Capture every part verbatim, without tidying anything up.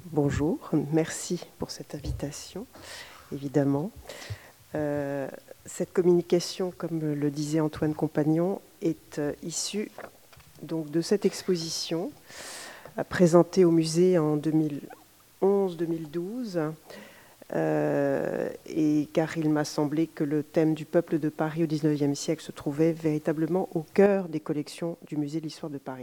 bonjour, merci pour cette invitation, évidemment. Euh, cette communication, comme le disait Antoine Compagnon, est euh, issue donc, de cette exposition euh, présentée au musée en deux mille onze deux mille douze, euh, et car il m'a semblé que le thème du peuple de Paris au dix-neuvième siècle se trouvait véritablement au cœur des collections du musée de l'Histoire de Paris.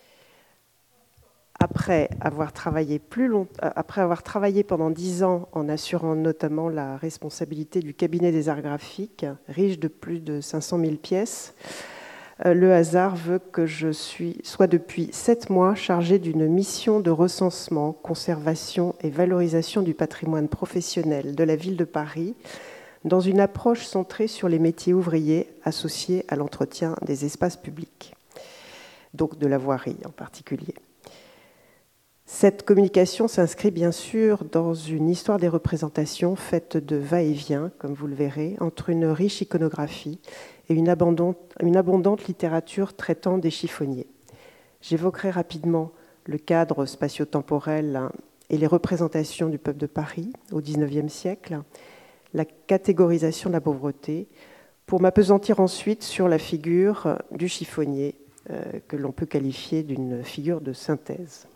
Après avoir travaillé plus long, après avoir travaillé pendant dix ans en assurant notamment la responsabilité du cabinet des arts graphiques, riche de plus de cinq cent mille pièces, le hasard veut que je suis, sois depuis sept mois chargée d'une mission de recensement, conservation et valorisation du patrimoine professionnel de la ville de Paris, dans une approche centrée sur les métiers ouvriers associés à l'entretien des espaces publics, donc de la voirie en particulier. Cette communication s'inscrit bien sûr dans une histoire des représentations faite de va-et-vient, comme vous le verrez, entre une riche iconographie et une abondante, une abondante littérature traitant des chiffonniers. J'évoquerai rapidement le cadre spatio-temporel et les représentations du peuple de Paris au dix-neuvième siècle, la catégorisation de la pauvreté, pour m'appesantir ensuite sur la figure du chiffonnier, euh, que l'on peut qualifier d'une figure de synthèse.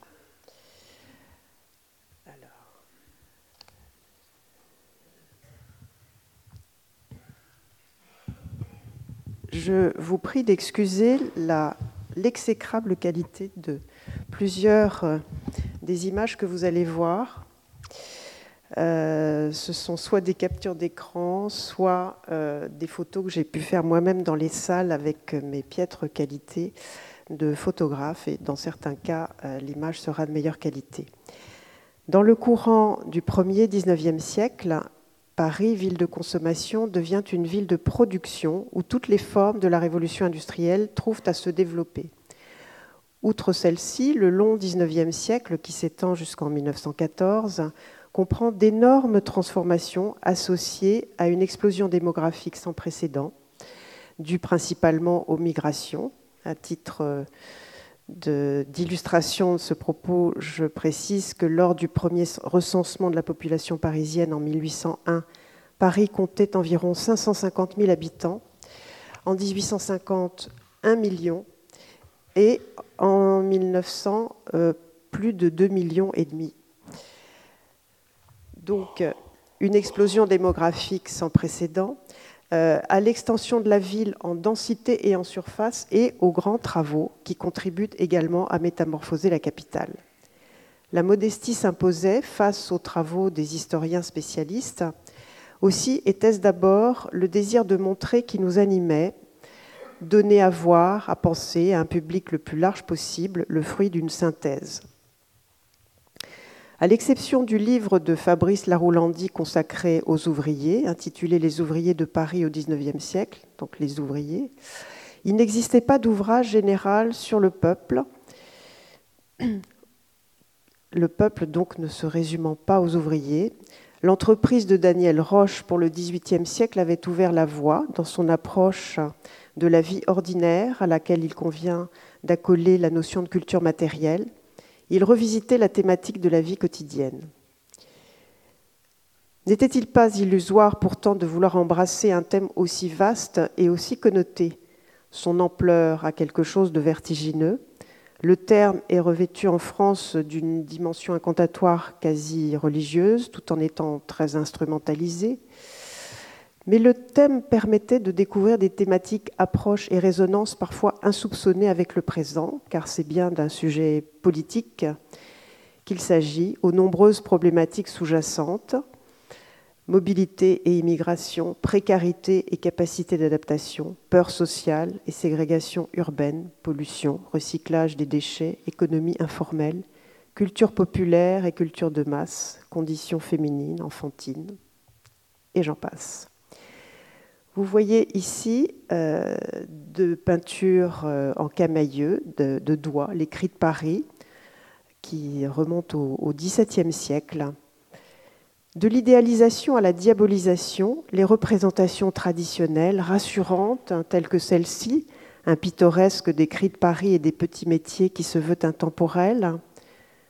Je vous prie d'excuser la, l'exécrable qualité de plusieurs euh, des images que vous allez voir. Euh, ce sont soit des captures d'écran, soit euh, des photos que j'ai pu faire moi-même dans les salles avec mes piètres qualités de photographe. Et dans certains cas, euh, l'image sera de meilleure qualité. Dans le courant du premier dix-neuvième siècle, Paris, ville de consommation, devient une ville de production où toutes les formes de la révolution industrielle trouvent à se développer. Outre celle-ci, le long dix-neuvième siècle, qui s'étend jusqu'en mille neuf cent quatorze, comprend d'énormes transformations associées à une explosion démographique sans précédent, due principalement aux migrations. À titre de, d'illustration de ce propos, je précise que lors du premier recensement de la population parisienne en mille huit cent un, Paris comptait environ cinq cent cinquante mille habitants. En dix-huit cent cinquante, un million. Et en mille neuf cents, euh, plus de deux millions et demi. Donc, une explosion démographique sans précédent, euh, à l'extension de la ville en densité et en surface et aux grands travaux qui contribuent également à métamorphoser la capitale. La modestie s'imposait face aux travaux des historiens spécialistes. Aussi était-ce d'abord le désir de montrer qui nous animait, donner à voir, à penser à un public le plus large possible, le fruit d'une synthèse. À l'exception du livre de Fabrice Laroulandy consacré aux ouvriers, intitulé « Les ouvriers de Paris au dix-neuvième siècle », donc les ouvriers, il n'existait pas d'ouvrage général sur le peuple. Le peuple donc ne se résumant pas aux ouvriers. L'entreprise de Daniel Roche pour le dix-huitième siècle avait ouvert la voie dans son approche de la vie ordinaire à laquelle il convient d'accoler la notion de culture matérielle. Il revisitait la thématique de la vie quotidienne. N'était-il pas illusoire pourtant de vouloir embrasser un thème aussi vaste et aussi connoté ? Son ampleur a quelque chose de vertigineux. Le terme est revêtu en France d'une dimension incantatoire quasi religieuse, tout en étant très instrumentalisé. Mais le thème permettait de découvrir des thématiques, approches et résonances parfois insoupçonnées avec le présent, car c'est bien d'un sujet politique qu'il s'agit, aux nombreuses problématiques sous-jacentes, mobilité et immigration, précarité et capacité d'adaptation, peur sociale et ségrégation urbaine, pollution, recyclage des déchets, économie informelle, culture populaire et culture de masse, conditions féminines, enfantines, et j'en passe. Vous voyez ici euh, de peintures euh, en camailleux, de, de doigts, les cris de Paris, qui remontent au, au dix-septième siècle. De l'idéalisation à la diabolisation, les représentations traditionnelles, rassurantes, hein, telles que celle-ci, un pittoresque des cris de Paris et des petits métiers qui se veut intemporel,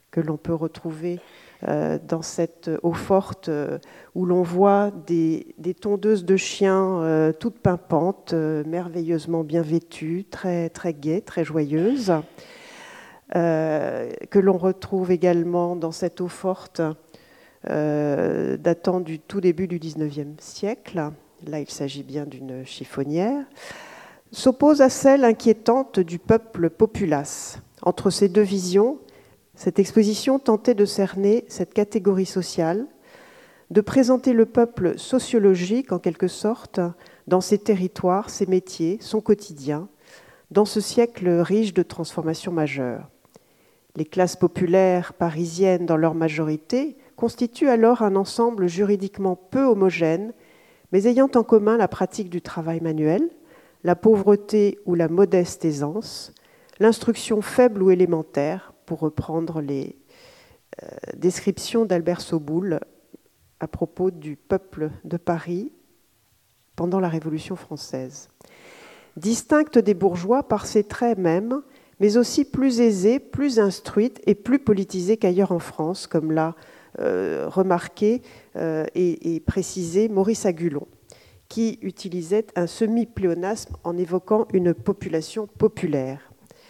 que l'on peut retrouver euh, dans cette eau-forte euh, où l'on voit des, des tondeuses de chiens euh, toutes pimpantes, euh, merveilleusement bien vêtues, très, très gaies, très joyeuses, euh, que l'on retrouve également dans cette eau-forte euh, datant du tout début du dix-neuvième siècle. Là, il s'agit bien d'une chiffonnière, s'oppose à celle inquiétante du peuple populace. Entre ces deux visions, cette exposition tentait de cerner cette catégorie sociale, de présenter le peuple sociologique, en quelque sorte, dans ses territoires, ses métiers, son quotidien, dans ce siècle riche de transformations majeures. Les classes populaires parisiennes, dans leur majorité, constituent alors un ensemble juridiquement peu homogène, mais ayant en commun la pratique du travail manuel, la pauvreté ou la modeste aisance, l'instruction faible ou élémentaire, pour reprendre les euh, descriptions d'Albert Soboul à propos du peuple de Paris pendant la Révolution française. Distincte des bourgeois par ses traits mêmes, mais aussi plus aisée, plus instruite et plus politisée qu'ailleurs en France, comme l'a euh, remarqué euh, et, et précisé Maurice Agulon, qui utilisait un semi-pléonasme en évoquant une population populaire.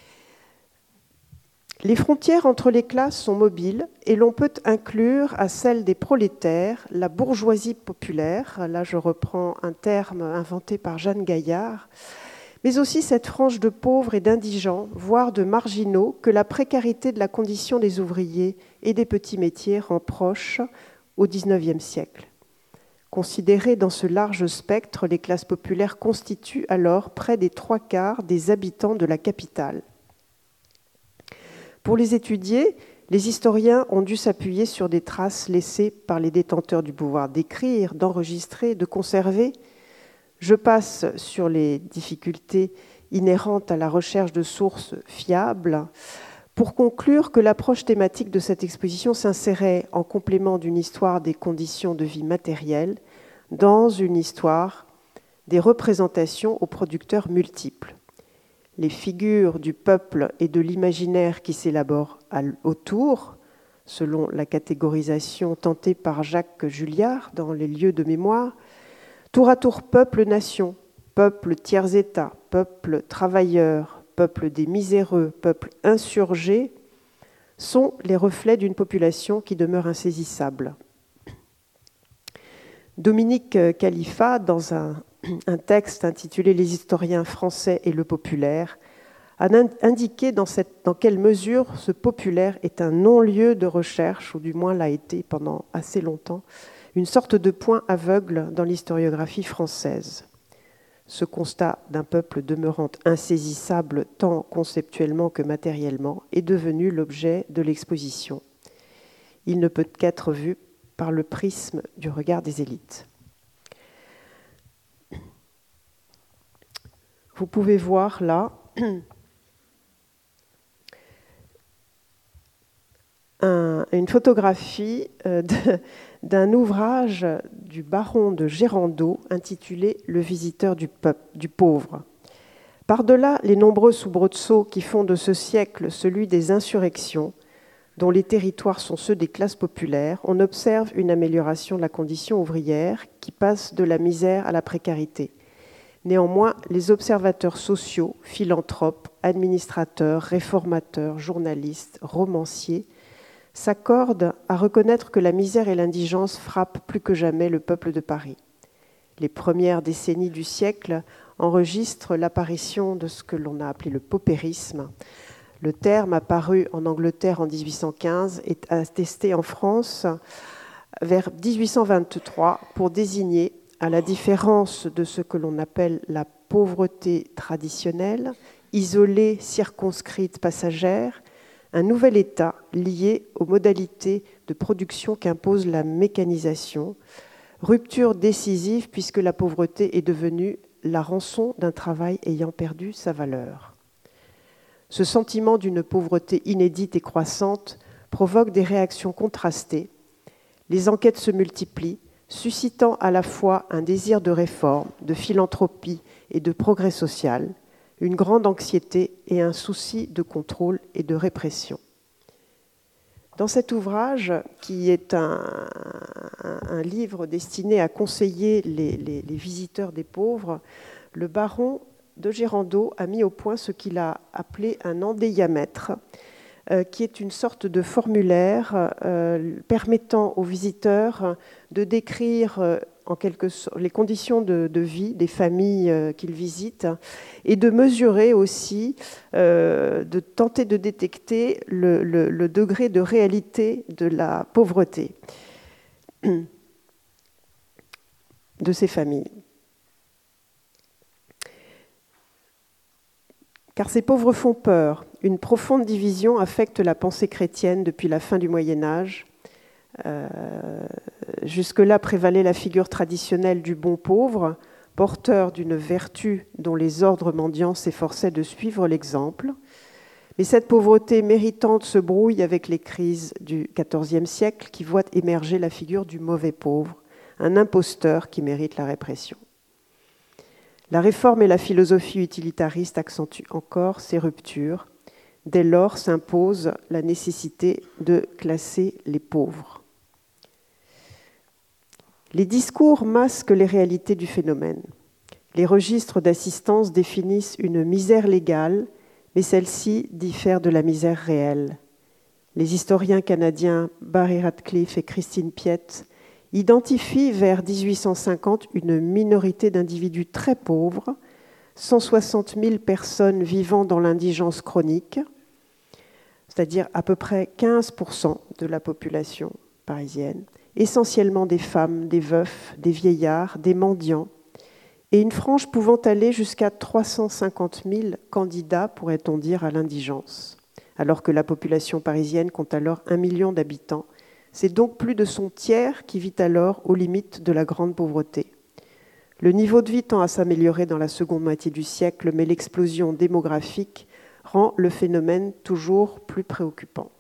Les frontières entre les classes sont mobiles et l'on peut inclure à celle des prolétaires la bourgeoisie populaire, là je reprends un terme inventé par Jeanne Gaillard, mais aussi cette frange de pauvres et d'indigents, voire de marginaux, que la précarité de la condition des ouvriers et des petits métiers rend proche au dix-neuvième siècle. Considérées dans ce large spectre, les classes populaires constituent alors près des trois quarts des habitants de la capitale. Pour les étudier, les historiens ont dû s'appuyer sur des traces laissées par les détenteurs du pouvoir d'écrire, d'enregistrer, de conserver. Je passe sur les difficultés inhérentes à la recherche de sources fiables pour conclure que l'approche thématique de cette exposition s'insérait en complément d'une histoire des conditions de vie matérielles dans une histoire des représentations aux producteurs multiples. Les figures du peuple et de l'imaginaire qui s'élaborent autour, selon la catégorisation tentée par Jacques Julliard dans les lieux de mémoire, tour à tour peuple-nation, peuple tiers-état, peuple travailleur, peuple des miséreux, peuple insurgé, sont les reflets d'une population qui demeure insaisissable. Dominique Khalifa, dans un un texte intitulé « Les historiens français et le populaire », a indiqué dans, cette, dans quelle mesure ce populaire est un non-lieu de recherche, ou du moins l'a été pendant assez longtemps, une sorte de point aveugle dans l'historiographie française. Ce constat d'un peuple demeurant insaisissable tant conceptuellement que matériellement est devenu l'objet de l'exposition. Il ne peut qu'être vu par le prisme du regard des élites. Vous pouvez voir là un, une photographie euh, de, d'un ouvrage du baron de Gérandeau intitulé « Le visiteur du, peuple, du pauvre ». Par-delà les nombreux soubresauts qui font de ce siècle celui des insurrections, dont les territoires sont ceux des classes populaires, on observe une amélioration de la condition ouvrière qui passe de la misère à la précarité. Néanmoins, les observateurs sociaux, philanthropes, administrateurs, réformateurs, journalistes, romanciers s'accordent à reconnaître que la misère et l'indigence frappent plus que jamais le peuple de Paris. Les premières décennies du siècle enregistrent l'apparition de ce que l'on a appelé le paupérisme. Le terme, apparu en Angleterre en dix-huit cent quinze, est attesté en France vers dix-huit cent vingt-trois pour désigner, à la différence de ce que l'on appelle la pauvreté traditionnelle, isolée, circonscrite, passagère, un nouvel état lié aux modalités de production qu'impose la mécanisation, rupture décisive puisque la pauvreté est devenue la rançon d'un travail ayant perdu sa valeur. Ce sentiment d'une pauvreté inédite et croissante provoque des réactions contrastées. Les enquêtes se multiplient, suscitant à la fois un désir de réforme, de philanthropie et de progrès social, une grande anxiété et un souci de contrôle et de répression. Dans cet ouvrage, qui est un, un, un livre destiné à conseiller les, les, les visiteurs des pauvres, le baron de Gérando a mis au point ce qu'il a appelé un endéiamètre, euh, qui est une sorte de formulaire euh, permettant aux visiteurs de décrire euh, en quelque sorte les conditions de, de vie des familles euh, qu'ils visitent et de mesurer aussi, euh, de tenter de détecter le, le, le degré de réalité de la pauvreté de ces familles. Car ces pauvres font peur. Une profonde division affecte la pensée chrétienne depuis la fin du Moyen-Âge. Euh, jusque-là prévalait la figure traditionnelle du bon pauvre, porteur d'une vertu dont les ordres mendiants s'efforçaient de suivre l'exemple. Mais cette pauvreté méritante se brouille avec les crises du quatorzième siècle qui voient émerger la figure du mauvais pauvre, un imposteur qui mérite la répression. La réforme et la philosophie utilitariste accentuent encore ces ruptures. Dès lors s'impose la nécessité de classer les pauvres. Les discours masquent les réalités du phénomène. Les registres d'assistance définissent une misère légale, mais celle-ci diffère de la misère réelle. Les historiens canadiens Barry Radcliffe et Christine Piette identifie vers dix-huit cent cinquante une minorité d'individus très pauvres, cent soixante mille personnes vivant dans l'indigence chronique, c'est-à-dire à peu près quinze pour cent de la population parisienne, essentiellement des femmes, des veufs, des vieillards, des mendiants, et une frange pouvant aller jusqu'à trois cent cinquante mille candidats, pourrait-on dire, à l'indigence, alors que la population parisienne compte alors un million d'habitants. C'est donc plus de son tiers qui vit alors aux limites de la grande pauvreté. Le niveau de vie tend à s'améliorer dans la seconde moitié du siècle, mais l'explosion démographique rend le phénomène toujours plus préoccupant.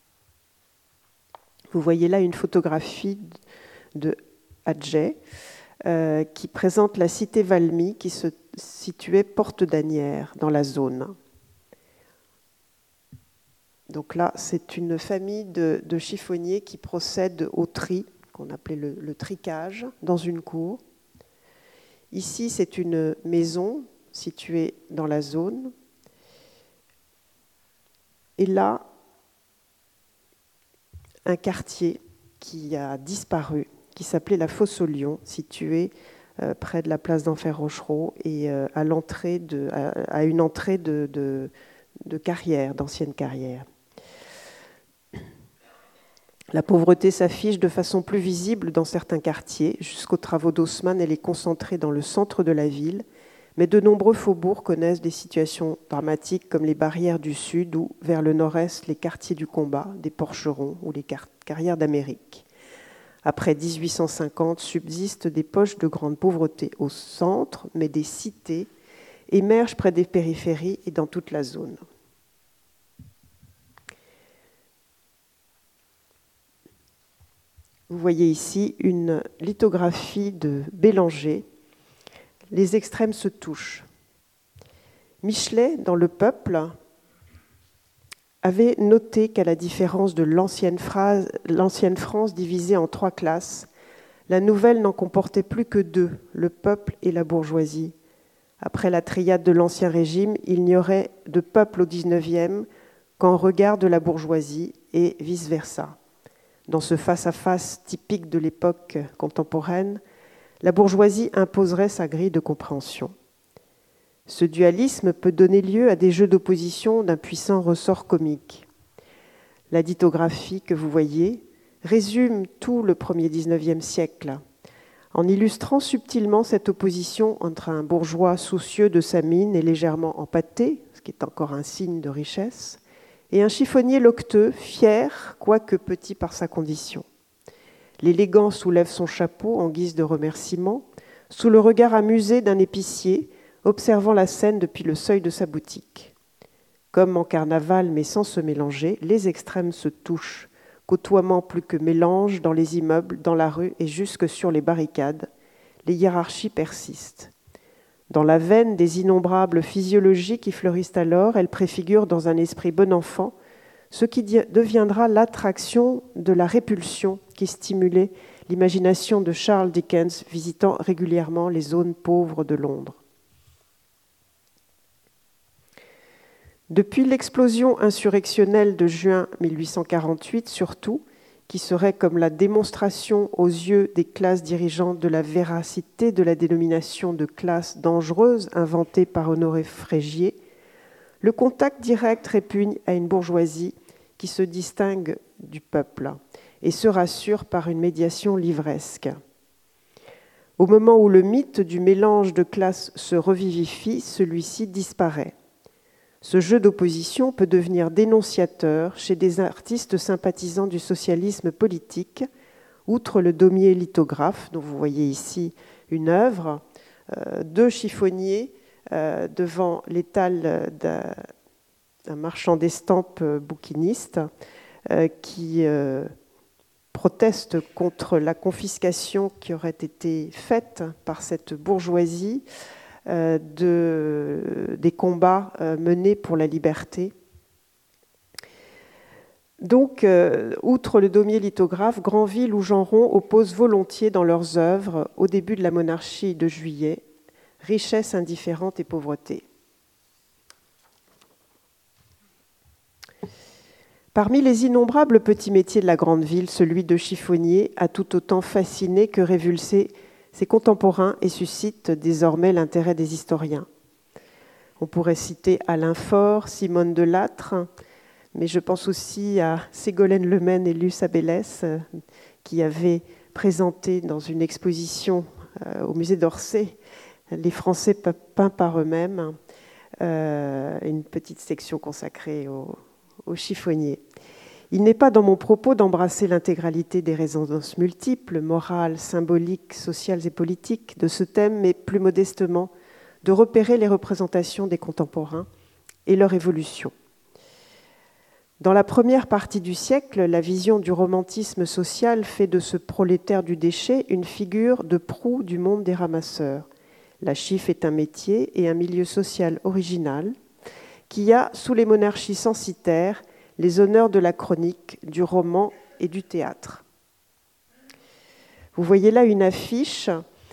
Vous voyez là une photographie de Adjay euh, qui présente la cité Valmy qui se situait porte d'Asnières dans la zone. Donc là, c'est une famille de, de chiffonniers qui procède au tri, qu'on appelait le, le tricage, dans une cour. Ici, c'est une maison située dans la zone. Et là, un quartier qui a disparu, qui s'appelait la Fosse aux Lions, situé euh, près de la place d'Enfer Rochereau et euh, à, l'entrée de, à, à une entrée de, de, de carrières, d'anciennes carrières. La pauvreté s'affiche de façon plus visible dans certains quartiers. Jusqu'aux travaux d'Haussmann, elle est concentrée dans le centre de la ville, mais de nombreux faubourgs connaissent des situations dramatiques comme les barrières du Sud ou, vers le nord-est, les quartiers du combat, des Porcherons ou les car- carrières d'Amérique. Après dix-huit cent cinquante, subsistent des poches de grande pauvreté au centre, mais des cités émergent près des périphéries et dans toute la zone. Vous voyez ici une lithographie de Bélanger. Les extrêmes se touchent. Michelet, dans Le Peuple, avait noté qu'à la différence de l'ancienne, phrase, l'ancienne France divisée en trois classes, la nouvelle n'en comportait plus que deux, le peuple et la bourgeoisie. Après la triade de l'Ancien Régime, il n'y aurait de peuple au dix-neuvième qu'en regard de la bourgeoisie et vice-versa. Dans ce face-à-face typique de l'époque contemporaine, la bourgeoisie imposerait sa grille de compréhension. Ce dualisme peut donner lieu à des jeux d'opposition d'un puissant ressort comique. La dithographie que vous voyez résume tout le premier dix-neuvième siècle, en illustrant subtilement cette opposition entre un bourgeois soucieux de sa mine et légèrement empâté, ce qui est encore un signe de richesse, et un chiffonnier loqueteux, fier, quoique petit par sa condition. L'élégant soulève son chapeau en guise de remerciement, sous le regard amusé d'un épicier, observant la scène depuis le seuil de sa boutique. Comme en carnaval, mais sans se mélanger, les extrêmes se touchent, côtoiement plus que mélange dans les immeubles, dans la rue et jusque sur les barricades. Les hiérarchies persistent. Dans la veine des innombrables physiologies qui fleurissent alors, elles préfigurent dans un esprit bon enfant ce qui deviendra l'attraction de la répulsion qui stimulait l'imagination de Charles Dickens visitant régulièrement les zones pauvres de Londres. Depuis l'explosion insurrectionnelle de juin mille huit cent quarante-huit, surtout, qui serait comme la démonstration aux yeux des classes dirigeantes de la véracité de la dénomination de classe dangereuse inventée par Honoré Frégier, le contact direct répugne à une bourgeoisie qui se distingue du peuple et se rassure par une médiation livresque. Au moment où le mythe du mélange de classes se revivifie, celui-ci disparaît. Ce jeu d'opposition peut devenir dénonciateur chez des artistes sympathisants du socialisme politique, outre le daumier lithographe, dont vous voyez ici une œuvre, euh, deux chiffonniers euh, devant l'étal d'un, d'un marchand d'estampes bouquiniste euh, qui euh, proteste contre la confiscation qui aurait été faite par cette bourgeoisie De, des combats menés pour la liberté. Donc, euh, outre le daumier lithographe, Granville ou Genron opposent volontiers dans leurs œuvres, au début de la monarchie de Juillet, richesse indifférente et pauvreté. Parmi les innombrables petits métiers de la grande ville, celui de chiffonnier a tout autant fasciné que révulsé ses contemporains et suscite désormais l'intérêt des historiens. On pourrait citer Alain Faure, Simone Delattre, mais je pense aussi à Ségolène Lemaine et Luce Abélès, qui avaient présenté dans une exposition au musée d'Orsay les Français peints par eux-mêmes, une petite section consacrée aux, aux chiffonniers. Il n'est pas dans mon propos d'embrasser l'intégralité des résonances multiples, morales, symboliques, sociales et politiques de ce thème, mais plus modestement de repérer les représentations des contemporains et leur évolution. Dans la première partie du siècle, la vision du romantisme social fait de ce prolétaire du déchet une figure de proue du monde des ramasseurs. La chiffe est un métier et un milieu social original qui a, sous les monarchies censitaires, les honneurs de la chronique, du roman et du théâtre. Vous voyez là une affiche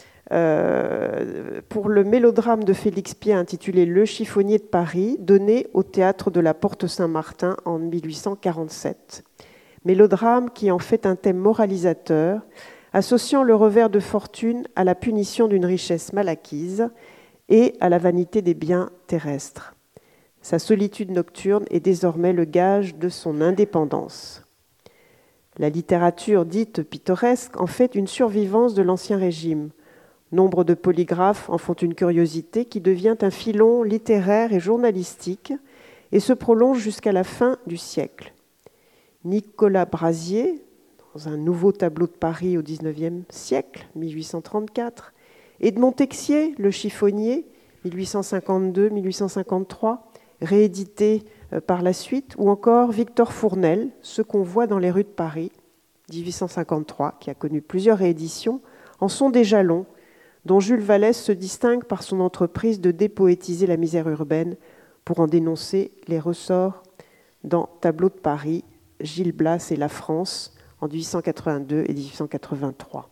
euh, pour le mélodrame de Félix Piat intitulé « Le chiffonnier de Paris », donné au théâtre de la Porte-Saint-Martin en mille huit cent quarante-sept. Mélodrame qui en fait un thème moralisateur, associant le revers de fortune à la punition d'une richesse mal acquise et à la vanité des biens terrestres. Sa solitude nocturne est désormais le gage de son indépendance. La littérature dite pittoresque en fait une survivance de l'Ancien Régime. Nombre de polygraphes en font une curiosité qui devient un filon littéraire et journalistique et se prolonge jusqu'à la fin du siècle. Nicolas Brasier, dans un nouveau tableau de Paris au dix-neuvième siècle, mille huit cent trente-quatre, Edmond Texier, le chiffonnier, mille huit cent cinquante-deux mille huit cent cinquante-trois, réédité par la suite, ou encore Victor Fournel, Ce qu'on voit dans les rues de Paris, dix-huit cent cinquante-trois, qui a connu plusieurs rééditions, en sont des jalons dont Jules Vallès se distingue par son entreprise de dépoétiser la misère urbaine pour en dénoncer les ressorts dans Tableau de Paris, Gil Blas et la France en dix-huit cent quatre-vingt-deux et dix-huit cent quatre-vingt-trois.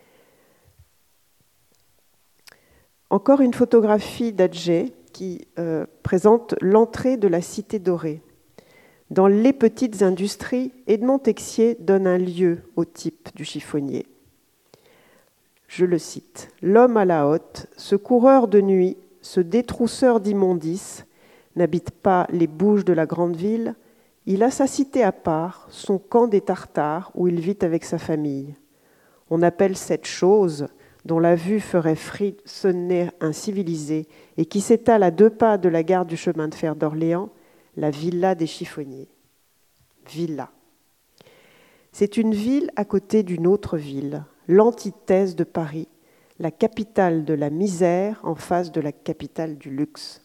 Encore une photographie d'Adjé qui euh, présente l'entrée de la Cité dorée. Dans Les petites industries, Edmond Texier donne un lieu au type du chiffonnier. Je le cite. « L'homme à la hotte, ce coureur de nuit, ce détrousseur d'immondices, n'habite pas les bouges de la grande ville, il a sa cité à part, son camp des Tartares, où il vit avec sa famille. On appelle cette chose, dont la vue ferait frissonner un civilisé et qui s'étale à deux pas de la gare du chemin de fer d'Orléans, la villa des chiffonniers. Villa. C'est une ville à côté d'une autre ville, l'antithèse de Paris, la capitale de la misère en face de la capitale du luxe.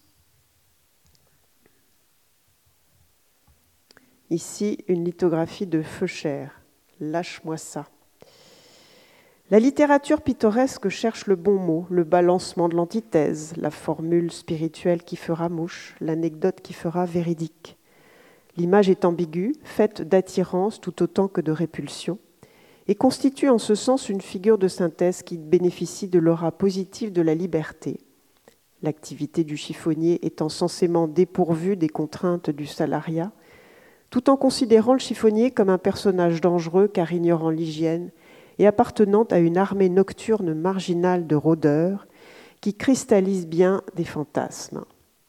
Ici, une lithographie de Feuchère. Lâche-moi ça. La littérature pittoresque cherche le bon mot, le balancement de l'antithèse, la formule spirituelle qui fera mouche, l'anecdote qui fera véridique. L'image est ambiguë, faite d'attirance tout autant que de répulsion, et constitue en ce sens une figure de synthèse qui bénéficie de l'aura positive de la liberté, l'activité du chiffonnier étant censément dépourvue des contraintes du salariat, tout en considérant le chiffonnier comme un personnage dangereux car ignorant l'hygiène et appartenant à une armée nocturne marginale de rôdeurs qui cristallise bien des fantasmes.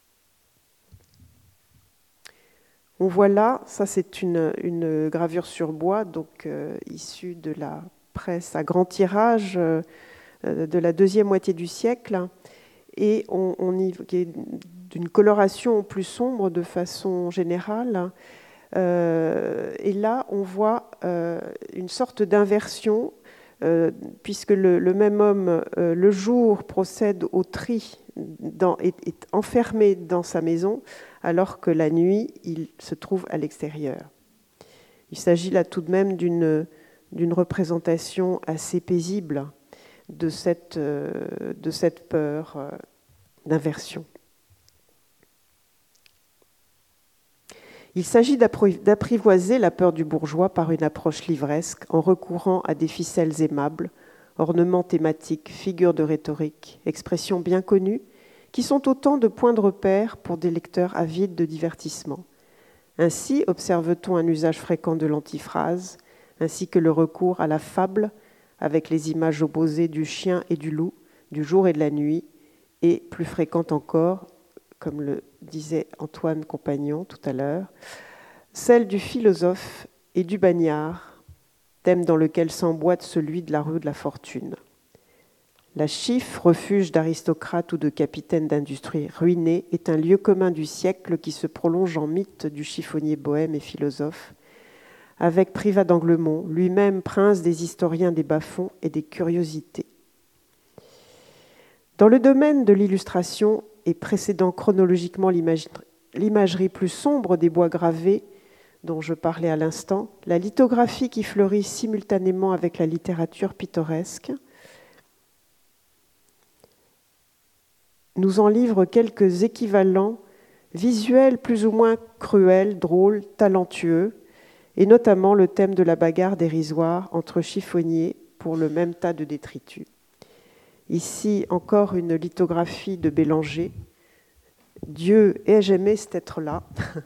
On voit là, ça c'est une, une gravure sur bois, donc euh, issue de la presse à grand tirage euh, de la deuxième moitié du siècle, et on, on y est d'une coloration plus sombre de façon générale. Euh, et là, on voit euh, une sorte d'inversion, euh, puisque le, le même homme, euh, le jour, procède au tri, dans, est, est enfermé dans sa maison, alors que la nuit, il se trouve à l'extérieur. Il s'agit là tout de même d'une, d'une représentation assez paisible de cette, euh, de cette peur euh, d'inversion. Il s'agit d'apprivoiser la peur du bourgeois par une approche livresque en recourant à des ficelles aimables, ornements thématiques, figures de rhétorique, expressions bien connues, qui sont autant de points de repère pour des lecteurs avides de divertissement. Ainsi observe-t-on un usage fréquent de l'antiphrase, ainsi que le recours à la fable, avec les images opposées du chien et du loup, du jour et de la nuit, et plus fréquent encore, comme le disait Antoine Compagnon tout à l'heure, celle du philosophe et du bagnard, thème dans lequel s'emboîte celui de la rue de la Fortune. La Chiffe, refuge d'aristocrates ou de capitaines d'industrie ruinés, est un lieu commun du siècle qui se prolonge en mythe du chiffonnier bohème et philosophe, avec Privat d'Anglemont, lui-même prince des historiens des bas-fonds et des curiosités. Dans le domaine de l'illustration et précédant chronologiquement l'imagerie plus sombre des bois gravés dont je parlais à l'instant, la lithographie qui fleurit simultanément avec la littérature pittoresque nous en livre quelques équivalents visuels plus ou moins cruels, drôles, talentueux, et notamment le thème de la bagarre dérisoire entre chiffonniers pour le même tas de détritus. Ici, encore une lithographie de Bélanger. Dieu, ai-je aimé cet être-là.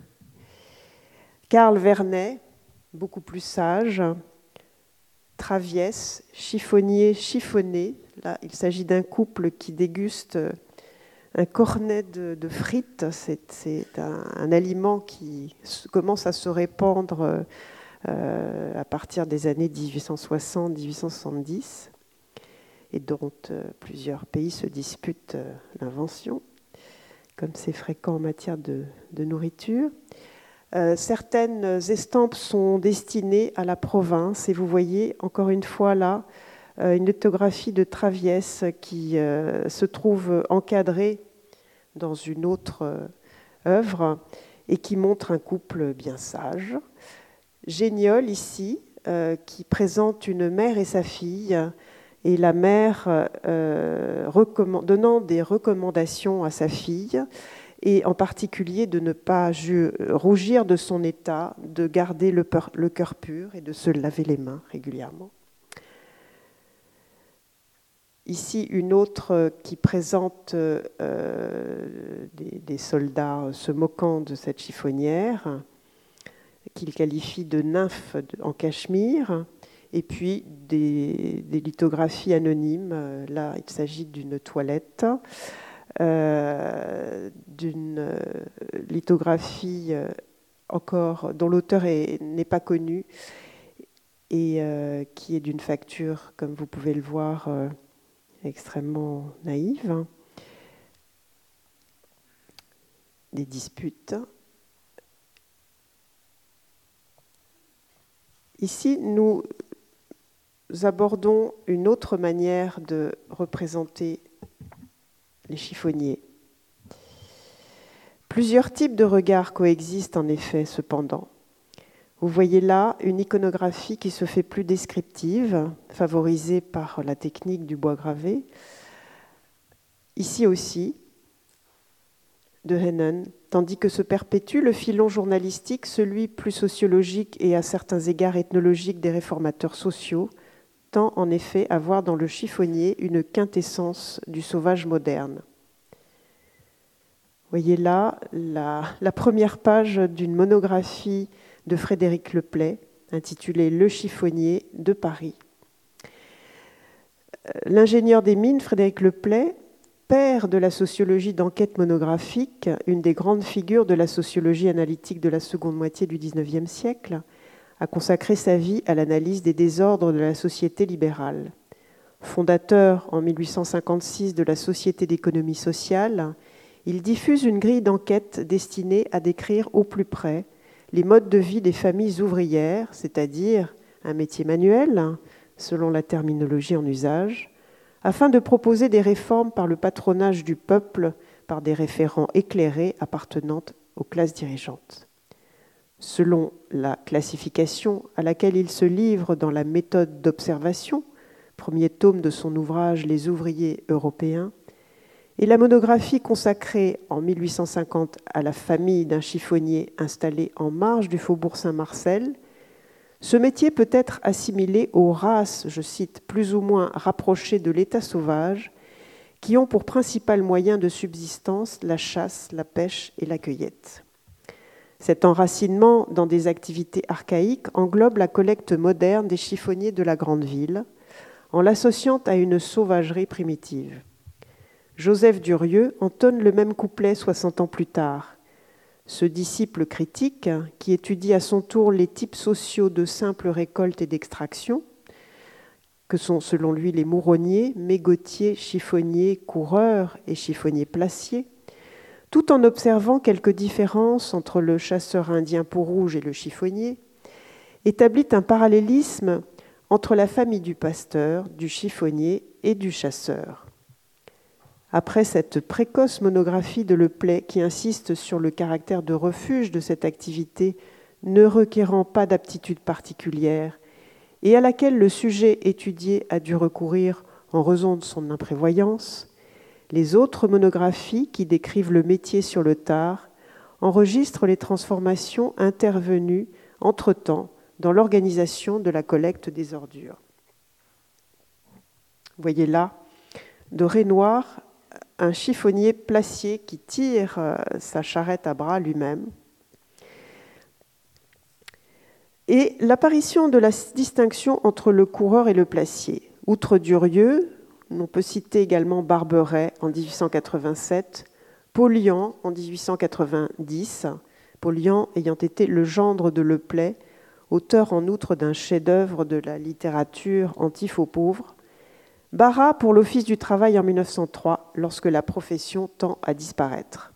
Carl Vernet, beaucoup plus sage. Traviès, chiffonnier, chiffonné. Là, il s'agit d'un couple qui déguste un cornet de, de frites. C'est, c'est un, un aliment qui commence à se répandre euh, à partir des années dix-huit cent soixante à dix-huit cent soixante-dix. Et dont euh, plusieurs pays se disputent euh, l'invention, comme c'est fréquent en matière de, de nourriture. Euh, certaines estampes sont destinées à la province, et vous voyez encore une fois là euh, une lithographie de Traviès qui euh, se trouve encadrée dans une autre euh, œuvre et qui montre un couple bien sage. Géniol ici, euh, qui présente une mère et sa fille, et la mère euh, donnant des recommandations à sa fille, et en particulier de ne pas rougir de son état, de garder le, le cœur pur et de se laver les mains régulièrement. Ici, une autre qui présente euh, des, des soldats se moquant de cette chiffonnière, qu'il qualifie de nymphe en cachemire. Et puis des, des lithographies anonymes. Là, il s'agit d'une toilette, euh, d'une lithographie euh, encore dont l'auteur est, n'est pas connu et euh, qui est d'une facture, comme vous pouvez le voir, euh, extrêmement naïve. Des disputes. Ici, nous Nous abordons une autre manière de représenter les chiffonniers. Plusieurs types de regards coexistent en effet, cependant. Vous voyez là une iconographie qui se fait plus descriptive, favorisée par la technique du bois gravé. Ici aussi, de Hennen, tandis que se perpétue le filon journalistique, celui plus sociologique et à certains égards ethnologique des réformateurs sociaux, tend en effet à voir dans le chiffonnier une quintessence du sauvage moderne. Voyez là la, la première page d'une monographie de Frédéric Leplay, intitulée « Le chiffonnier de Paris ». L'ingénieur des mines, Frédéric Leplay, père de la sociologie d'enquête monographique, une des grandes figures de la sociologie analytique de la seconde moitié du dix-neuvième siècle, a consacré sa vie à l'analyse des désordres de la société libérale. Fondateur en mille huit cent cinquante-six de la Société d'économie sociale, il diffuse une grille d'enquête destinée à décrire au plus près les modes de vie des familles ouvrières, c'est-à-dire un métier manuel, selon la terminologie en usage, afin de proposer des réformes par le patronage du peuple par des référents éclairés appartenant aux classes dirigeantes. Selon la classification à laquelle il se livre dans la méthode d'observation, premier tome de son ouvrage « Les ouvriers européens », et la monographie consacrée en mille huit cent cinquante à la famille d'un chiffonnier installé en marge du faubourg Saint-Marcel, ce métier peut être assimilé aux races, je cite, plus ou moins rapprochées de l'état sauvage, qui ont pour principal moyen de subsistance la chasse, la pêche et la cueillette. Cet enracinement dans des activités archaïques englobe la collecte moderne des chiffonniers de la grande ville, en l'associant à une sauvagerie primitive. Joseph Durieux entonne le même couplet soixante ans plus tard. Ce disciple critique, qui étudie à son tour les types sociaux de simple récolte et d'extraction, que sont selon lui les mouronniers, mégotiers, chiffonniers, coureurs et chiffonniers placiers, tout en observant quelques différences entre le chasseur indien peau-rouge et le chiffonnier, établit un parallélisme entre la famille du pasteur, du chiffonnier et du chasseur. Après cette précoce monographie de Leplay qui insiste sur le caractère de refuge de cette activité ne requérant pas d'aptitude particulière et à laquelle le sujet étudié a dû recourir en raison de son imprévoyance, les autres monographies qui décrivent le métier sur le tard enregistrent les transformations intervenues entre-temps dans l'organisation de la collecte des ordures. Vous voyez là, doré noir, un chiffonnier placier qui tire sa charrette à bras lui-même. Et l'apparition de la distinction entre le coureur et le placier. Outre Durieux, on peut citer également Barberet en dix-huit cent quatre-vingt-sept, Polyan en dix-huit cent quatre-vingt-dix, Polyan ayant été le gendre de Leplay, auteur en outre d'un chef-d'œuvre de la littérature anti-faux pauvres, Barras pour l'Office du travail en mille neuf cent trois, lorsque la profession tend à disparaître.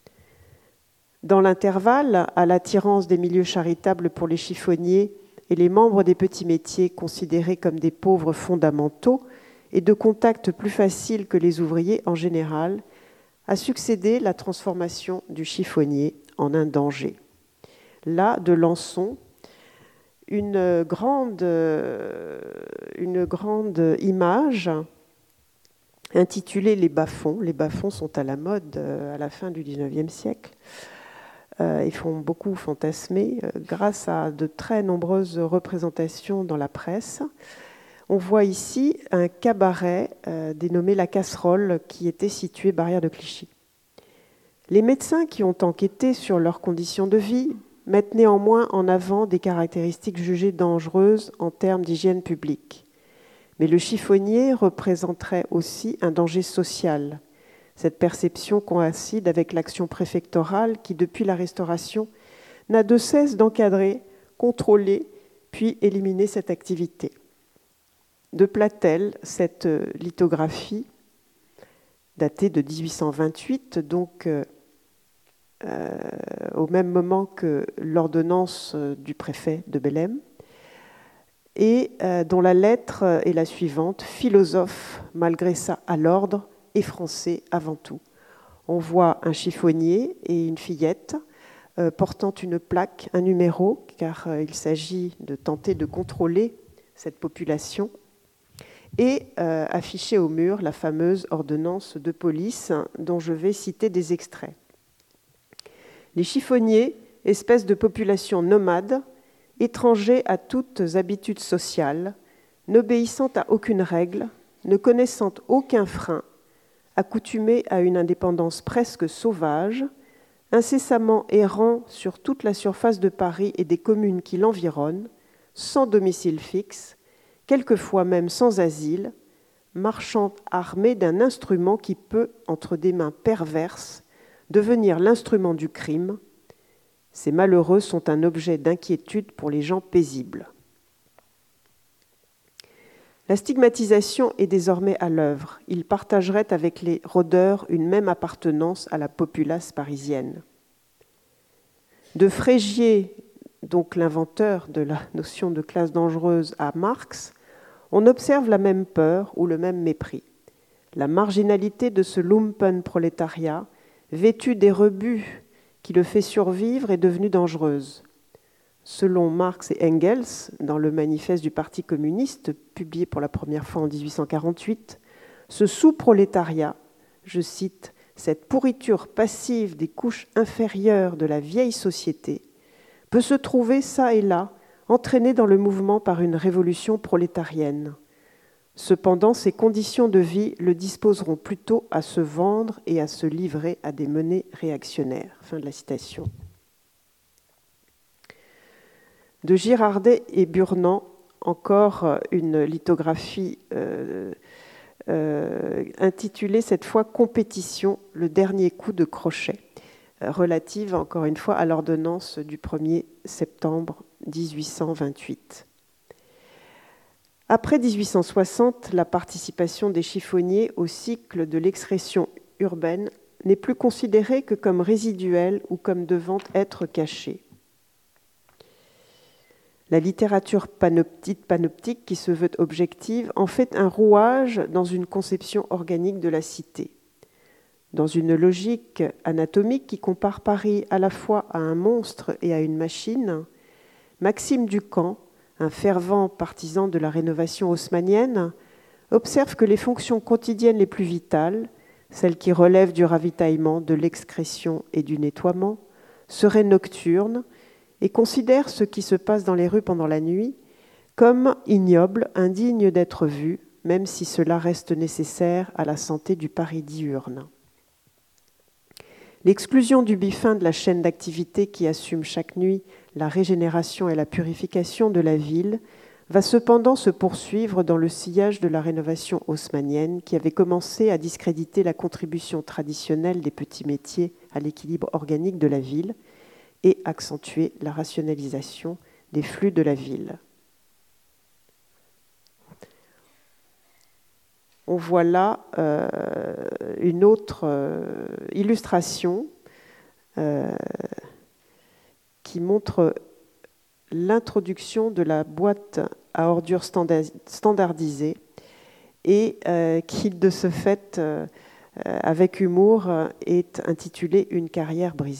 Dans l'intervalle, à l'attirance des milieux charitables pour les chiffonniers et les membres des petits métiers considérés comme des pauvres fondamentaux et de contact plus facile que les ouvriers en général, a succédé la transformation du chiffonnier en un danger. Là, de Lançon, une grande, une grande image intitulée « Les bas-fonds ». Les bas-fonds sont à la mode à la fin du dix-neuvième siècle. Ils font beaucoup fantasmer grâce à de très nombreuses représentations dans la presse. On voit ici un cabaret dénommé La Casserole qui était situé barrière de Clichy. Les médecins qui ont enquêté sur leurs conditions de vie mettent néanmoins en avant des caractéristiques jugées dangereuses en termes d'hygiène publique. Mais le chiffonnier représenterait aussi un danger social. Cette perception coïncide avec l'action préfectorale qui, depuis la Restauration, n'a de cesse d'encadrer, contrôler, puis éliminer cette activité. De Platel, cette lithographie, datée de dix-huit cent vingt-huit, donc euh, Euh, au même moment que l'ordonnance du préfet de Bellême, et euh, dont la lettre est la suivante: « Philosophe, malgré ça, à l'ordre, et français avant tout ». On voit un chiffonnier et une fillette euh, portant une plaque, un numéro, car euh, il s'agit de tenter de contrôler cette population, et euh, affiché au mur la fameuse ordonnance de police dont je vais citer des extraits. Les chiffonniers, espèce de population nomade, étrangers à toutes habitudes sociales, n'obéissant à aucune règle, ne connaissant aucun frein, accoutumés à une indépendance presque sauvage, incessamment errant sur toute la surface de Paris et des communes qui l'environnent, sans domicile fixe, quelquefois même sans asile, marchant armés d'un instrument qui peut, entre des mains perverses, devenir l'instrument du crime. Ces malheureux sont un objet d'inquiétude pour les gens paisibles. La stigmatisation est désormais à l'œuvre. Ils partageraient avec les rôdeurs une même appartenance à la populace parisienne. De Frégier, donc l'inventeur de la notion de classe dangereuse, à Marx, on observe la même peur ou le même mépris. La marginalité de ce lumpenprolétariat, vêtu des rebuts qui le fait survivre, est devenue dangereuse. Selon Marx et Engels, dans le manifeste du Parti communiste, publié pour la première fois en dix-huit cent quarante-huit, ce sous-prolétariat, je cite, « cette pourriture passive des couches inférieures de la vieille société, peut se trouver çà et là, entraîné dans le mouvement par une révolution prolétarienne. Cependant, ses conditions de vie le disposeront plutôt à se vendre et à se livrer à des menées réactionnaires. » Fin de la citation. De Girardet et Burnand, encore une lithographie euh, euh, intitulée cette fois « Compétition, le dernier coup de crochet », relative encore une fois à l'ordonnance du premier septembre dix-huit cent vingt-huit. Après dix-huit cent soixante, la participation des chiffonniers au cycle de l'excrétion urbaine n'est plus considérée que comme résiduelle ou comme devant être cachée. La littérature panoptique, panoptique, qui se veut objective, en fait un rouage dans une conception organique de la cité. Dans une logique anatomique qui compare Paris à la fois à un monstre et à une machine, Maxime Ducamp, un fervent partisan de la rénovation haussmannienne, observe que les fonctions quotidiennes les plus vitales, celles qui relèvent du ravitaillement, de l'excrétion et du nettoiement, seraient nocturnes, et considère ce qui se passe dans les rues pendant la nuit comme ignoble, indigne d'être vu, même si cela reste nécessaire à la santé du Paris diurne. L'exclusion du bifin de la chaîne d'activité qui assume chaque nuit la régénération et la purification de la ville va cependant se poursuivre dans le sillage de la rénovation haussmannienne qui avait commencé à discréditer la contribution traditionnelle des petits métiers à l'équilibre organique de la ville et accentuer la rationalisation des flux de la ville. On voit là euh, une autre euh, illustration euh, qui montre l'introduction de la boîte à ordures standardisée et euh, qui, de ce fait, euh, avec humour, est intitulée « Une carrière brisée ».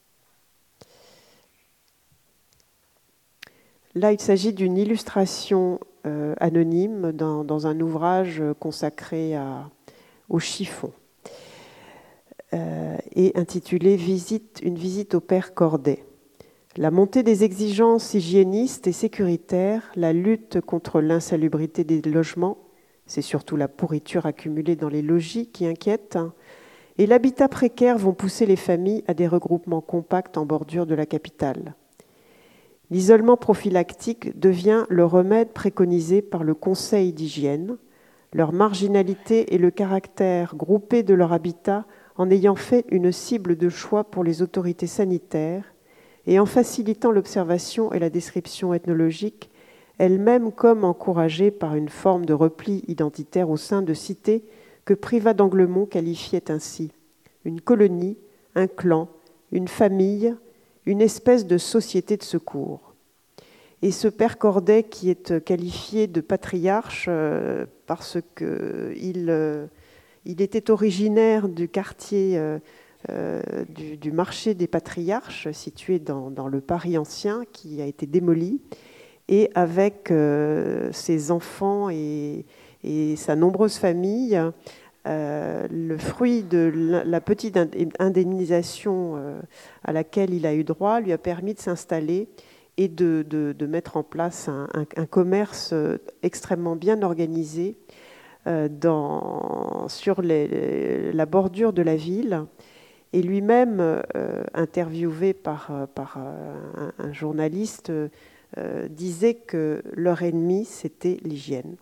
Là, il s'agit d'une illustration euh, anonyme dans, dans un ouvrage consacré à, au chiffon euh, et intitulé Visite, « Une visite au père Corday ». La montée des exigences hygiénistes et sécuritaires, la lutte contre l'insalubrité des logements, c'est surtout la pourriture accumulée dans les logis qui inquiète, et l'habitat précaire vont pousser les familles à des regroupements compacts en bordure de la capitale. L'isolement prophylactique devient le remède préconisé par le Conseil d'hygiène, leur marginalité et le caractère groupé de leur habitat en ayant fait une cible de choix pour les autorités sanitaires et en facilitant l'observation et la description ethnologique, elle-même comme encouragée par une forme de repli identitaire au sein de cités que Privat d'Anglemont qualifiait ainsi une colonie, un clan, une famille, une espèce de société de secours. Et ce père Corday, qui est qualifié de patriarche euh, parce qu'il euh, il était originaire du quartier euh, euh, du, du marché des patriarches, situé dans, dans le Paris ancien, qui a été démoli, et avec euh, ses enfants et, et sa nombreuse famille, Euh, le fruit de la, la petite indemnisation euh, à laquelle il a eu droit lui a permis de s'installer et de, de, de mettre en place un, un, un commerce extrêmement bien organisé euh, dans, sur les, la bordure de la ville. Et lui-même, euh, interviewé par, par un, un journaliste, euh, disait que leur ennemi, c'était l'hygiène.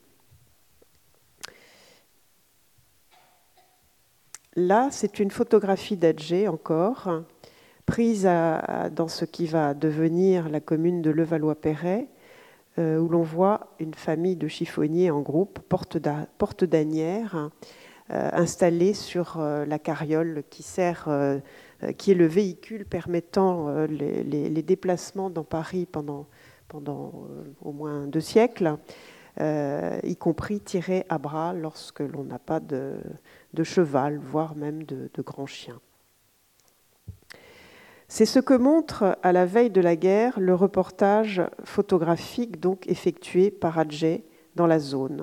Là, c'est une photographie d'Adjé encore, prise à, à, dans ce qui va devenir la commune de Levallois-Perret, euh, où l'on voit une famille de chiffonniers en groupe, porte d'ânière, euh, installée sur euh, la carriole qui sert, euh, qui est le véhicule permettant euh, les, les, les déplacements dans Paris pendant, pendant euh, au moins deux siècles. Euh, y compris tiré à bras lorsque l'on n'a pas de, de cheval, voire même de, de grands chiens. C'est ce que montre, à la veille de la guerre, le reportage photographique donc effectué par Adjé dans la zone.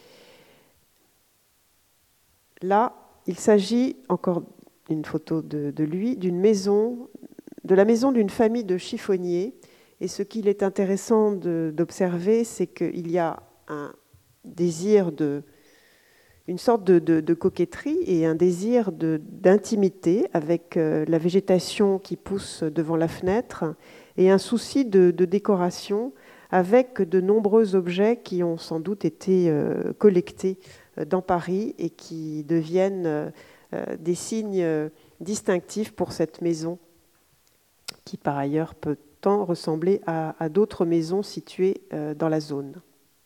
Là, il s'agit, encore d'une photo de, de lui, d'une maison, de la maison d'une famille de chiffonniers. Et ce qu'il est intéressant de, d'observer, c'est qu'il y a un désir de, une sorte de, de, de coquetterie et un désir de, d'intimité avec euh, la végétation qui pousse devant la fenêtre et un souci de, de décoration avec de nombreux objets qui ont sans doute été euh, collectés dans Paris et qui deviennent euh, des signes distinctifs pour cette maison qui par ailleurs peut tant ressembler à, à d'autres maisons situées euh, dans la zone.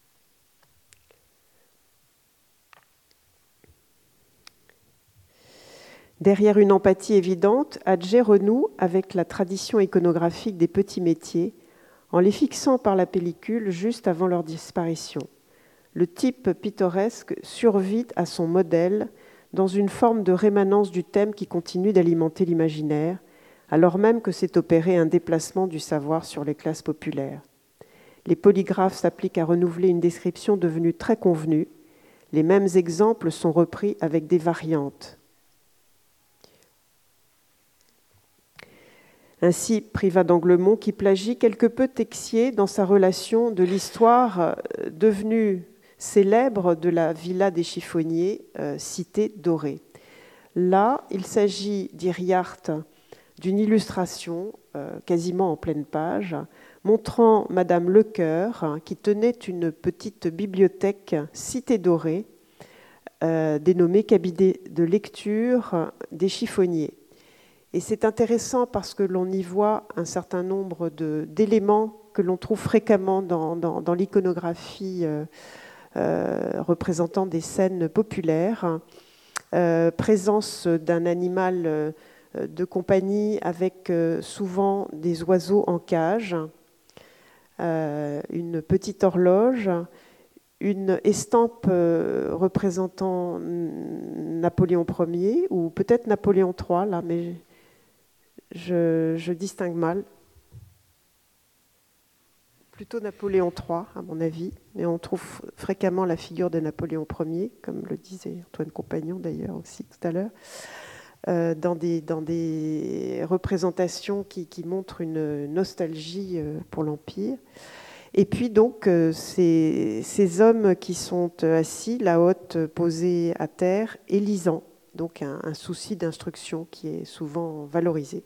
Derrière une empathie évidente, Adjé renoue avec la tradition iconographique des petits métiers en les fixant par la pellicule juste avant leur disparition. Le type pittoresque survit à son modèle dans une forme de rémanence du thème qui continue d'alimenter l'imaginaire, alors même que s'est opéré un déplacement du savoir sur les classes populaires. Les polygraphes s'appliquent à renouveler une description devenue très convenue. Les mêmes exemples sont repris avec des variantes. Ainsi, Privat d'Anglemont qui plagie quelque peu Texier dans sa relation de l'histoire devenue célèbre de la villa des chiffonniers, euh, cité dorée. Là, il s'agit, dit Riart, d'une illustration euh, quasiment en pleine page, montrant Madame Lecoeur qui tenait une petite bibliothèque cité dorée, euh, dénommée cabinet de lecture des chiffonniers. Et c'est intéressant parce que l'on y voit un certain nombre de, d'éléments que l'on trouve fréquemment dans, dans, dans l'iconographie euh, euh, représentant des scènes populaires. Euh, présence d'un animal euh, de compagnie avec euh, souvent des oiseaux en cage, euh, une petite horloge, une estampe euh, représentant Napoléon Ier, ou peut-être Napoléon trois, là, mais je, je distingue mal. Plutôt Napoléon trois, à mon avis, mais on trouve fréquemment la figure de Napoléon Ier, comme le disait Antoine Compagnon d'ailleurs aussi tout à l'heure, euh, dans, des, dans des représentations qui, qui montrent une nostalgie euh, pour l'Empire. Et puis donc euh, ces, ces hommes qui sont assis, la hotte posée à terre et lisant, donc un, un souci d'instruction qui est souvent valorisé.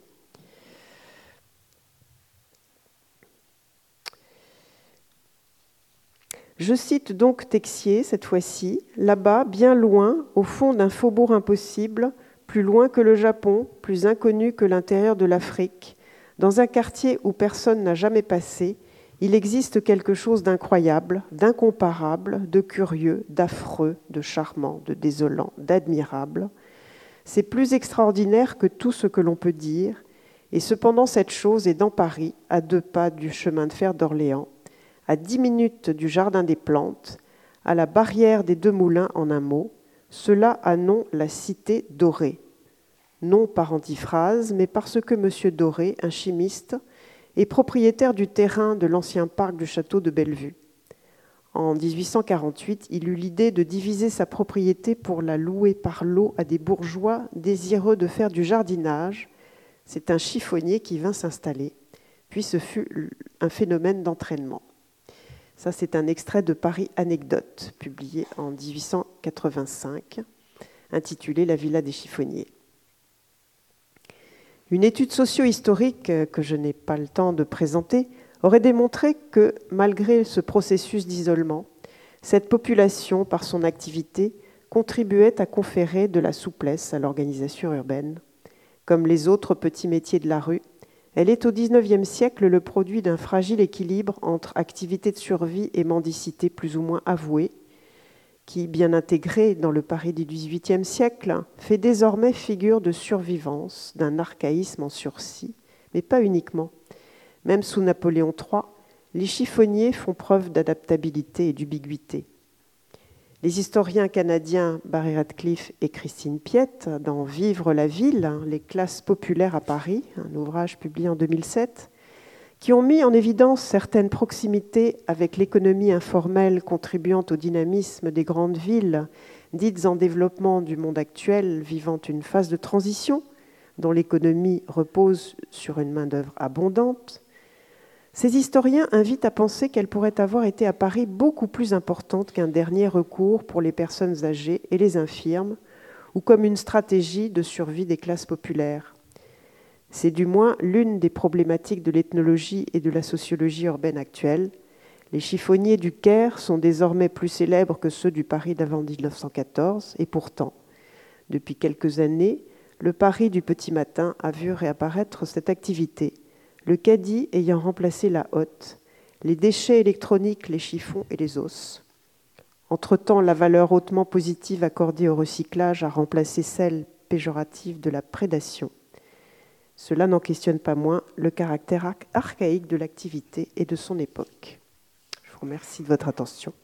Je cite donc Texier, cette fois-ci, « Là-bas, bien loin, au fond d'un faubourg impossible, plus loin que le Japon, plus inconnu que l'intérieur de l'Afrique, dans un quartier où personne n'a jamais passé, il existe quelque chose d'incroyable, d'incomparable, de curieux, d'affreux, de charmant, de désolant, d'admirable. C'est plus extraordinaire que tout ce que l'on peut dire, et cependant cette chose est dans Paris, à deux pas du chemin de fer d'Orléans, à dix minutes du Jardin des Plantes, à la barrière des Deux Moulins en un mot, cela a nom la Cité Dorée. Non par antiphrase, mais parce que M. Doré, un chimiste, est propriétaire du terrain de l'ancien parc du château de Bellevue. en dix-huit cent quarante-huit, il eut l'idée de diviser sa propriété pour la louer par lot à des bourgeois désireux de faire du jardinage. C'est un chiffonnier qui vint s'installer. Puis ce fut un phénomène d'entraînement. Ça, c'est un extrait de Paris Anecdote, publié en dix-huit cent quatre-vingt-cinq, intitulé La Villa des chiffonniers. Une étude socio-historique que je n'ai pas le temps de présenter aurait démontré que, malgré ce processus d'isolement, cette population, par son activité, contribuait à conférer de la souplesse à l'organisation urbaine. Comme les autres petits métiers de la rue, elle est au dix-neuvième siècle le produit d'un fragile équilibre entre activité de survie et mendicité plus ou moins avouée, qui, bien intégré dans le Paris du dix-huitième siècle, fait désormais figure de survivance d'un archaïsme en sursis, mais pas uniquement. Même sous Napoléon trois, les chiffonniers font preuve d'adaptabilité et d'ubiquité. Les historiens canadiens Barry Radcliffe et Christine Piette, dans Vivre la ville, les classes populaires à Paris, un ouvrage publié en deux mille sept, qui ont mis en évidence certaines proximités avec l'économie informelle contribuant au dynamisme des grandes villes, dites en développement du monde actuel, vivant une phase de transition, dont l'économie repose sur une main-d'œuvre abondante. Ces historiens invitent à penser qu'elle pourrait avoir été à Paris beaucoup plus importante qu'un dernier recours pour les personnes âgées et les infirmes, ou comme une stratégie de survie des classes populaires. C'est du moins l'une des problématiques de l'ethnologie et de la sociologie urbaine actuelle. Les chiffonniers du Caire sont désormais plus célèbres que ceux du Paris d'avant mille neuf cent quatorze, et pourtant, depuis quelques années, le Paris du petit matin a vu réapparaître cette activité, le caddie ayant remplacé la hotte, les déchets électroniques, les chiffons et les os. Entre-temps, la valeur hautement positive accordée au recyclage a remplacé celle péjorative de la prédation. Cela n'en questionne pas moins le caractère archaïque de l'activité et de son époque. Je vous remercie de votre attention.